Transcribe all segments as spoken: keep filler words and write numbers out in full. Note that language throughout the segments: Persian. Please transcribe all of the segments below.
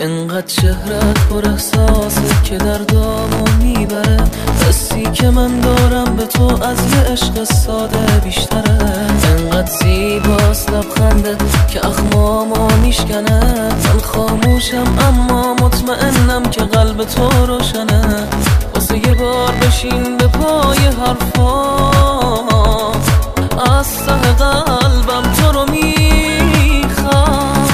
انقدر چهرت پر احساسه که دردامو میبره، حسی که من دارم به تو از یه عشق ساده بیشتره. انقدر زیباست لبخنده که اخمامو میشکنه، من خاموشم اما مطمئنم که قلب تو روشنه. واسه یه بار بشین به پای حرفام، از ته قلبم تو رو میخوام.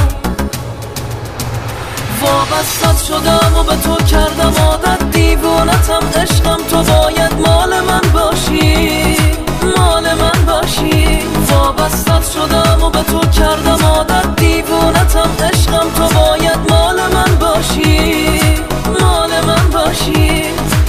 وابستت شدم و به تو کردم عادت، دیوونتم عشقم، تو باید مال من باشی، مال من باشی. وابستت شدم و به تو کردم عادت، دیوونتم عشقم، تو باید مال من باشی، مال من باشی.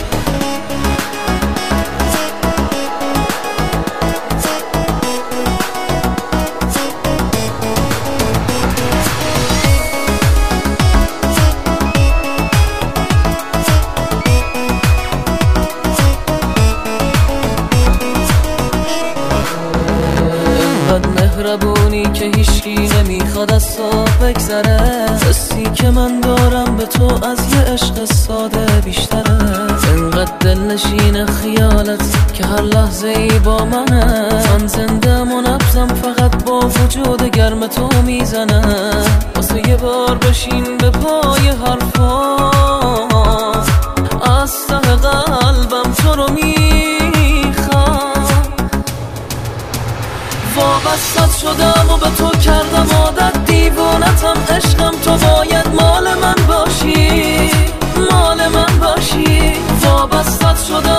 مهربونی که هیچکی نمیخواد از تو بگذره، حسی که من دارم به تو از یه عشق ساده بیشتره. انقدر دلنشین خیالت که هر لحظه ای با منه، من زندم و نبضم فقط با وجود گرم تو میزنه. واسه یه بار بشین به پای حرفام، از ته قلبم تو رو میخوام. وابستت شدم و به تو کردم عادت، دیوونتم عشقم، تو باید مال من باشی، مال من باشی. وابستت شدم